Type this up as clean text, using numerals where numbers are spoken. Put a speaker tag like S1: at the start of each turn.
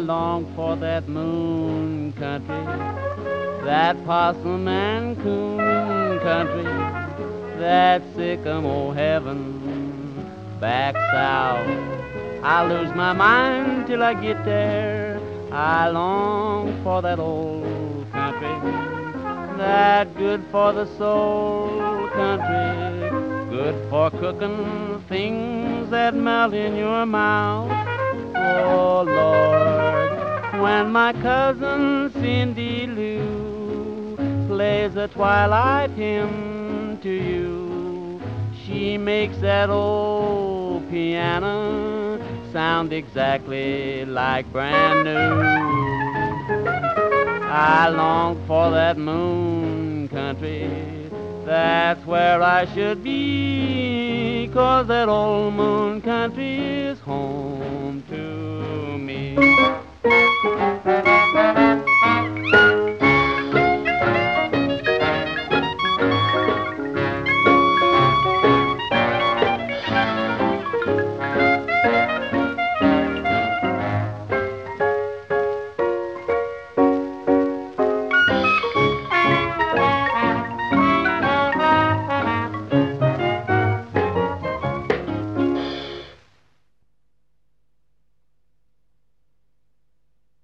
S1: long for that moon country, that possum and coon country, that sycamore heaven back south. I lose my mind till I get there. I long for that old country, that good for the soul country, good for cooking things that melt in your mouth. Oh Lord, when my cousin Cindy Lou plays a twilight hymn to you, she makes that old piano sound exactly like brand new. I long for that moon country, that's where I should be, 'cause that old moon country is home to me.